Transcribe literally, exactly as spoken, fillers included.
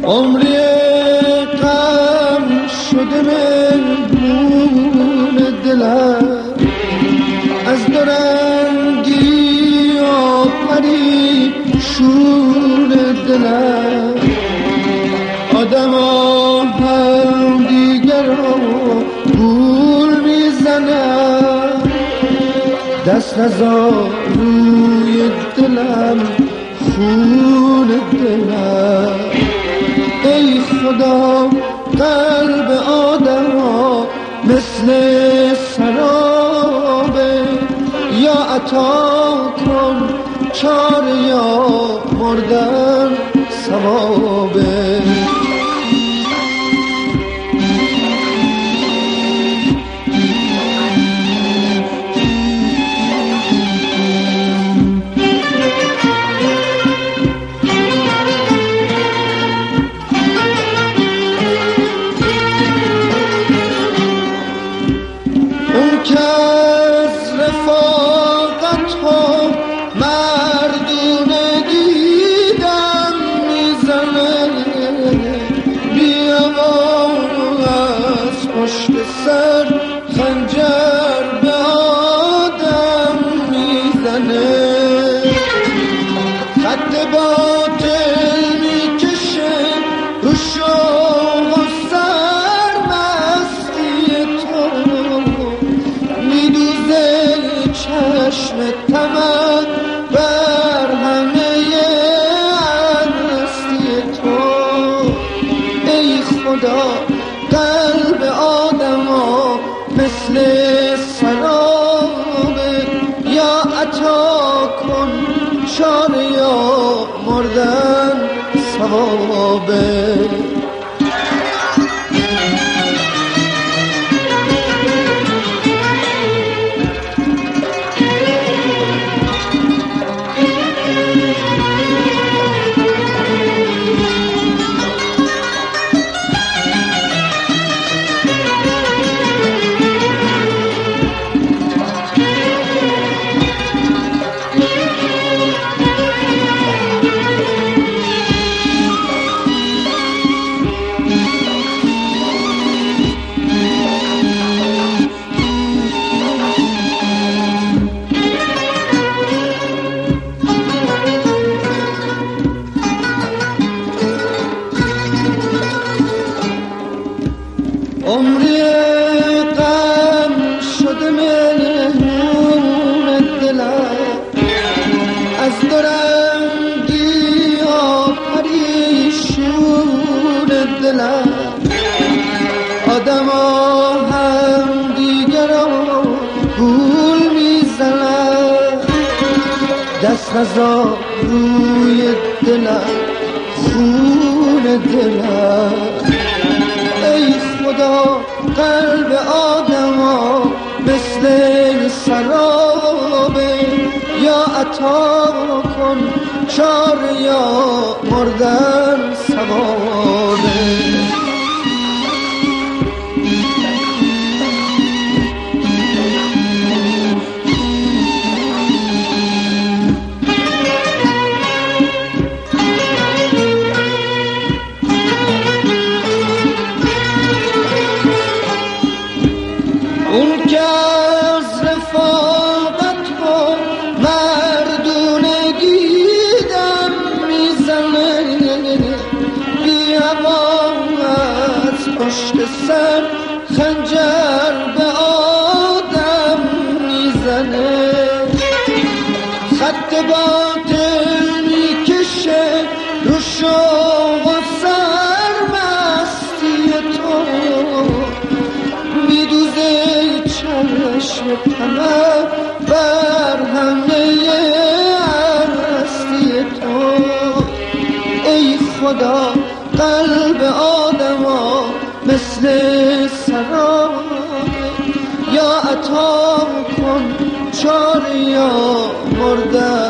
عمری غم شده مهمون دلم، از دورنگی آفری شور دلم. آدم ها هم دیگر را گول میزنم، دست نزار روی دلم خون دلم. ای خدا قلب آدم ها مثل سرابه، یا عطا کن چاره یا مردن ثوابه. قلب آدما مثل سرابه، یا عطا کن چاره یا مردن ثوابه. عمری غم شده مهمون دلم، از دورنگی آفری شور دلم. آدم ها هم دیگر را گول میزنن، دست نزار روی دلم خون دلم. ای خدا قلب آدما مثل سرابه، یا عطا کن چاره یا مردن ثوابه. اون که از رفاقت و مردونگی دم میزنه، بی هوا از پشت سر خنجر به آدم میزنه. خط باطل میکشه رو شوق و سرمستی تو، میدوزه چشم طمع بر همه هستی تو. ای خدا قلب آدما مثل سرابه، یا عطا کن چاره یا مردن